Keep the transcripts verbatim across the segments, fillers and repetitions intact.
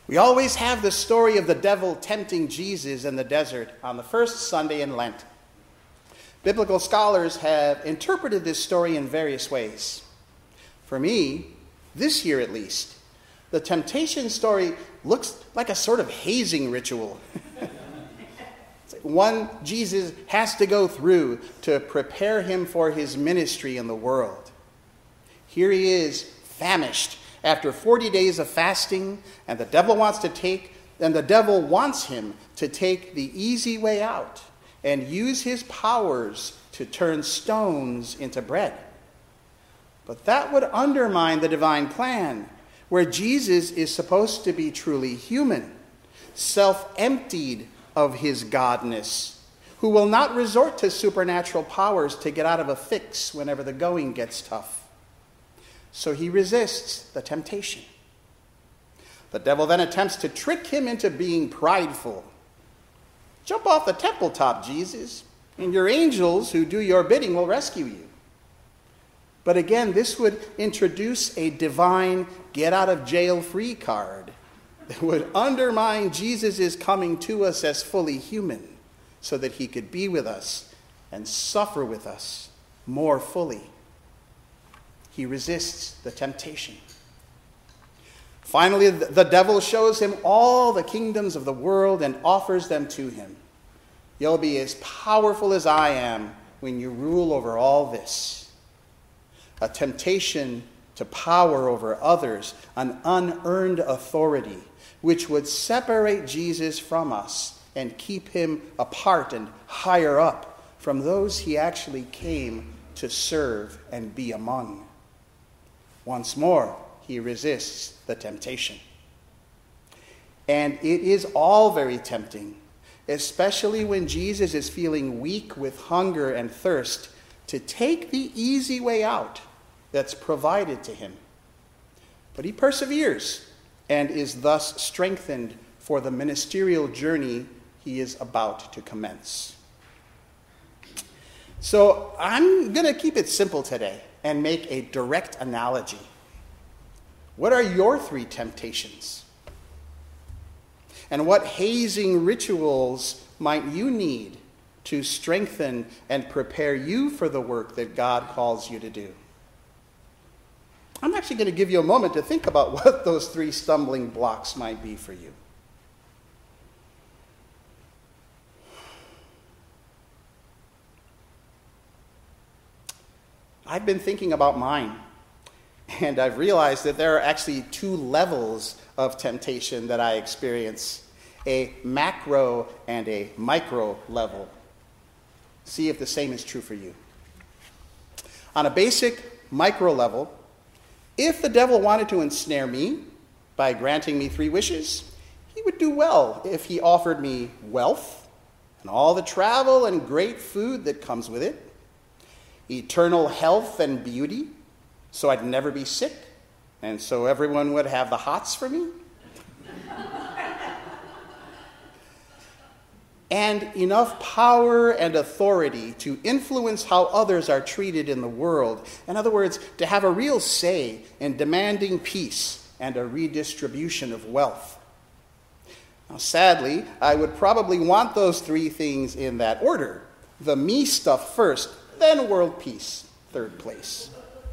We always have the story of the devil tempting Jesus in the desert on the first Sunday in Lent. Biblical scholars have interpreted this story in various ways. For me, this year at least, the temptation story looks like a sort of hazing ritual. One Jesus has to go through to prepare him for his ministry in the world. Here he is, famished after forty days of fasting, and the devil wants to take, and the devil wants him to take the easy way out and use his powers to turn stones into bread. But that would undermine the divine plan, where Jesus is supposed to be truly human, self-emptied of his godness, who will not resort to supernatural powers to get out of a fix whenever the going gets tough. So he resists the temptation. The devil then attempts to trick him into being prideful. Jump off the temple top, Jesus, and your angels who do your bidding will rescue you. But again, this would introduce a divine get-out-of-jail-free card that would undermine Jesus' coming to us as fully human so that he could be with us and suffer with us more fully. He resists the temptation. Finally, the devil shows him all the kingdoms of the world and offers them to him. You'll be as powerful as I am when you rule over all this. A temptation to power over others, an unearned authority, which would separate Jesus from us and keep him apart and higher up from those he actually came to serve and be among. Once more, he resists the temptation. And it is all very tempting, especially when Jesus is feeling weak with hunger and thirst, to take the easy way out that's provided to him. But he perseveres and is thus strengthened for the ministerial journey he is about to commence. So I'm going to keep it simple today and make a direct analogy. What are your three temptations? And what hazing rituals might you need to strengthen and prepare you for the work that God calls you to do? I'm actually going to give you a moment to think about what those three stumbling blocks might be for you. I've been thinking about mine, and I've realized that there are actually two levels of temptation that I experience, a macro and a micro level. See if the same is true for you. On a basic micro level, if the devil wanted to ensnare me by granting me three wishes, he would do well if he offered me wealth and all the travel and great food that comes with it, eternal health and beauty, so I'd never be sick, and so everyone would have the hots for me, and enough power and authority to influence how others are treated in the world. In other words, to have a real say in demanding peace and a redistribution of wealth. Now, sadly, I would probably want those three things in that order. The me stuff first, then world peace, third place.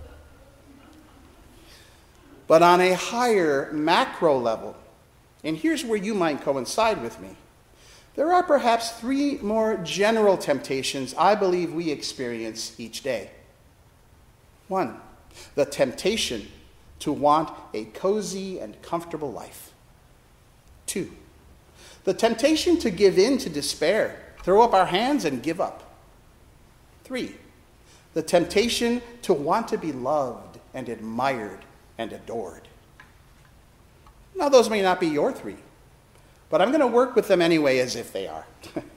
But on a higher macro level, and here's where you might coincide with me, there are perhaps three more general temptations I believe we experience each day. One, the temptation to want a cozy and comfortable life. Two, the temptation to give in to despair, throw up our hands and give up. Three, the temptation to want to be loved and admired and adored. Now, those may not be your three, but I'm going to work with them anyway as if they are.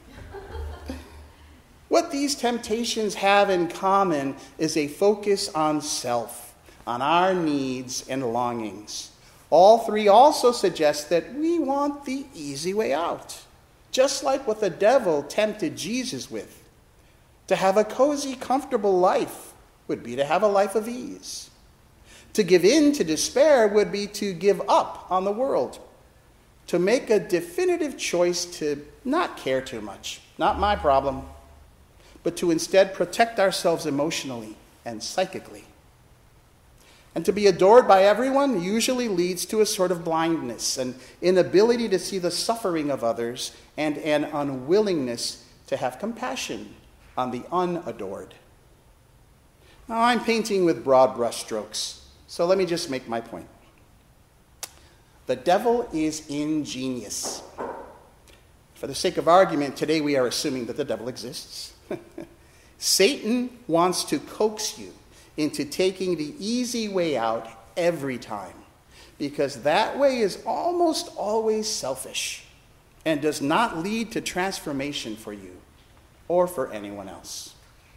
What these temptations have in common is a focus on self, on our needs and longings. All three also suggest that we want the easy way out, just like what the devil tempted Jesus with. To have a cozy, comfortable life would be to have a life of ease. To give in to despair would be to give up on the world. to make a definitive choice to not care too much, not my problem, but to instead protect ourselves emotionally and psychically. And to be adored by everyone usually leads to a sort of blindness, an inability to see the suffering of others, and an unwillingness to have compassion on the unadored. Now, I'm painting with broad brushstrokes, so let me just make my point. The devil is ingenious. For the sake of argument, today we are assuming that the devil exists. Satan wants to coax you into taking the easy way out every time, because that way is almost always selfish and does not lead to transformation for you or for anyone else.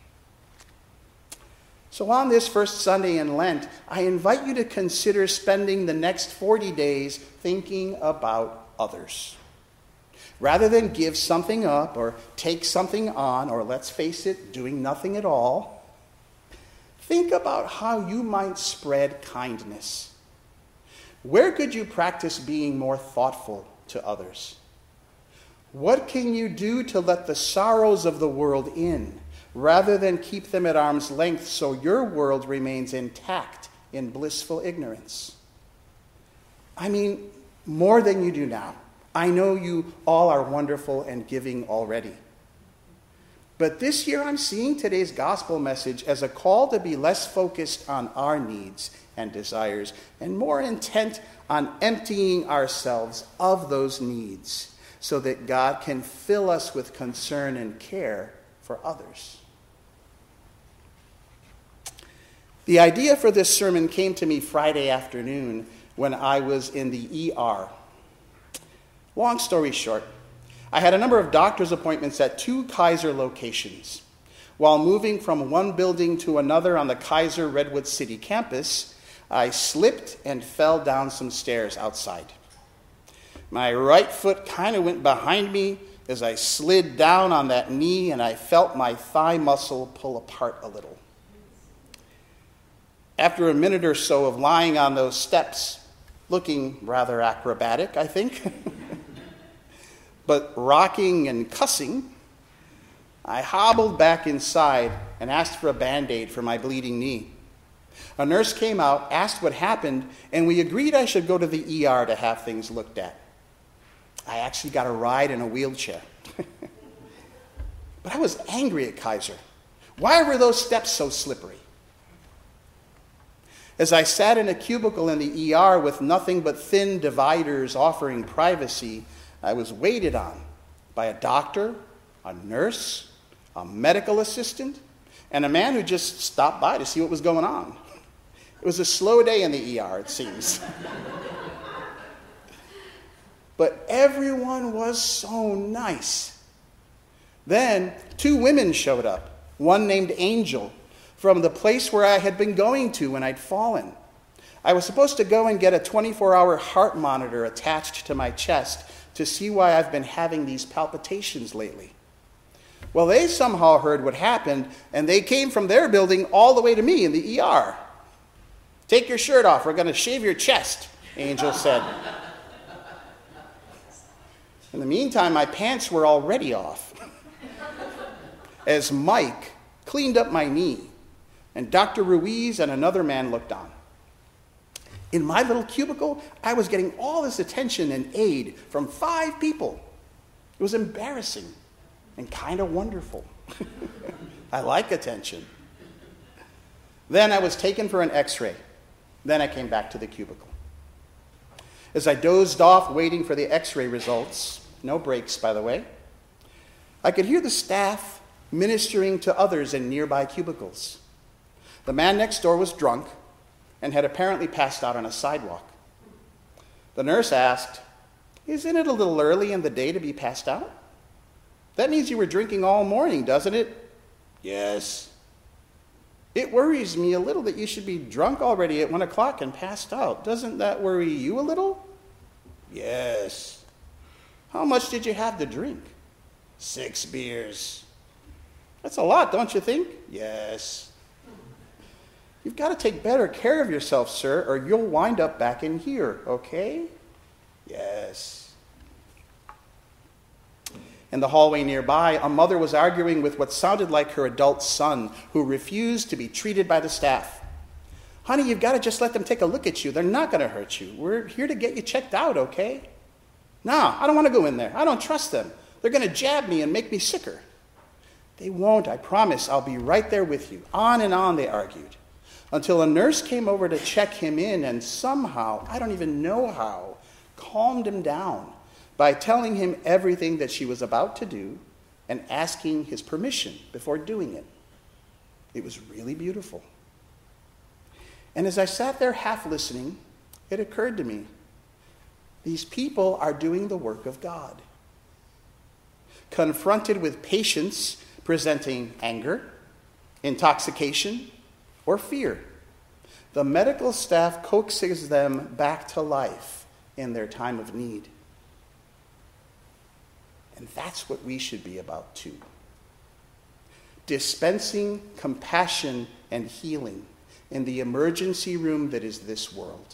So on this first Sunday in Lent, I invite you to consider spending the next forty days thinking about others. Rather than give something up or take something on, or let's face it, doing nothing at all, think about how you might spread kindness. Where could you practice being more thoughtful to others? What can you do to let the sorrows of the world in, rather than keep them at arm's length so your world remains intact in blissful ignorance? I mean, more than you do now. I know you all are wonderful and giving already. But this year I'm seeing today's gospel message as a call to be less focused on our needs and desires and more intent on emptying ourselves of those needs so that God can fill us with concern and care for others. The idea for this sermon came to me Friday afternoon when I was in the E R. Long story short, I had a number of doctor's appointments at two Kaiser locations. While moving from one building to another on the Kaiser Redwood City campus, I slipped and fell down some stairs outside. My right foot kind of went behind me as I slid down on that knee, and I felt my thigh muscle pull apart a little. After a minute or so of lying on those steps, looking rather acrobatic, I think, but rocking and cussing, I hobbled back inside and asked for a Band-Aid for my bleeding knee. A nurse came out, asked what happened, and we agreed I should go to the E R to have things looked at. I actually got a ride in a wheelchair. But I was angry at Kaiser. Why were those steps so slippery? As I sat in a cubicle in the E R with nothing but thin dividers offering privacy, I was waited on by a doctor, a nurse, a medical assistant, and a man who just stopped by to see what was going on. It was a slow day in the E R, it seems. But everyone was so nice. Then two women showed up, one named Angel, from the place where I had been going to when I'd fallen. I was supposed to go and get a twenty-four hour heart monitor attached to my chest to see why I've been having these palpitations lately. Well, they somehow heard what happened, and they came from their building all the way to me in the E R. "Take your shirt off, we're going to shave your chest," Angel said. In the meantime, my pants were already off, as Mike cleaned up my knee, and Doctor Ruiz and another man looked on. In my little cubicle, I was getting all this attention and aid from five people. It was embarrassing and kind of wonderful. I like attention. Then I was taken for an x-ray. Then I came back to the cubicle. As I dozed off waiting for the x-ray results, no breaks, by the way, I could hear the staff ministering to others in nearby cubicles. The man next door was drunk and had apparently passed out on a sidewalk. The nurse asked, "Isn't it a little early in the day to be passed out? That means you were drinking all morning, doesn't it?" "Yes." "It worries me a little that you should be drunk already at one o'clock and passed out. Doesn't that worry you a little?" "Yes." "How much did you have to drink?" "Six beers." "That's a lot, don't you think?" "Yes." "You've got to take better care of yourself, sir, or you'll wind up back in here, okay?" "Yes." In the hallway nearby, a mother was arguing with what sounded like her adult son, who refused to be treated by the staff. Honey, you've got to just let them take a look at you. They're not going to hurt you. We're here to get you checked out, okay? No, I don't want to go in there. I don't trust them. They're going to jab me and make me sicker. They won't, I promise. I'll be right there with you. On and on they argued, until a nurse came over to check him in and somehow, I don't even know how, calmed him down by telling him everything that she was about to do and asking his permission before doing it. It was really beautiful. And as I sat there half listening, it occurred to me, these people are doing the work of God. Confronted with patients presenting anger, intoxication, or fear, the medical staff coaxes them back to life in their time of need. And that's what we should be about too. Dispensing compassion and healing in the emergency room that is this world.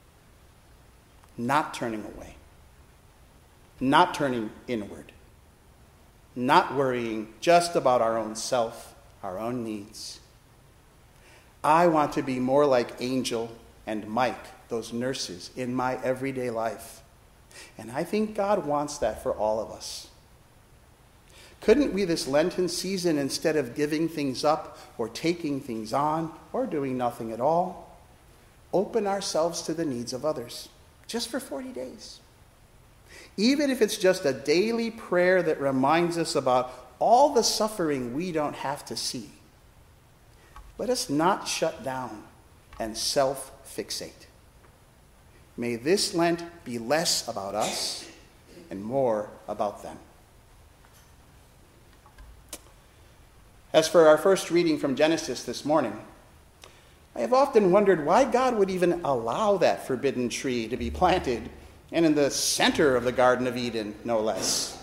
Not turning away. Not turning inward. Not worrying just about our own self, our own needs. I want to be more like Angel and Mike, those nurses, in my everyday life. And I think God wants that for all of us. Couldn't we this Lenten season, instead of giving things up or taking things on or doing nothing at all, open ourselves to the needs of others just for forty days? Even if it's just a daily prayer that reminds us about all the suffering we don't have to see. Let us not shut down and self-fixate. May this Lent be less about us and more about them. As for our first reading from Genesis this morning, I have often wondered why God would even allow that forbidden tree to be planted, and in the center of the Garden of Eden, no less.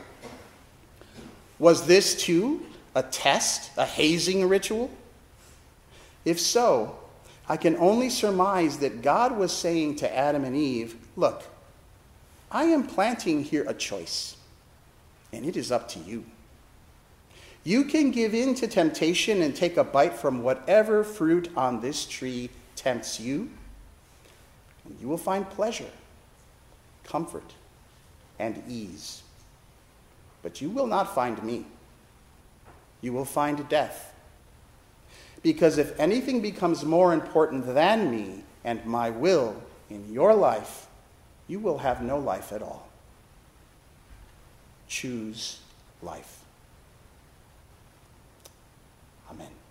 Was this, too, a test, a hazing ritual? If so, I can only surmise that God was saying to Adam and Eve, look, I am planting here a choice, and it is up to you. You can give in to temptation and take a bite from whatever fruit on this tree tempts you, and you will find pleasure, comfort, and ease. But you will not find me. You will find death. Because if anything becomes more important than me and my will in your life, you will have no life at all. Choose life. Amen.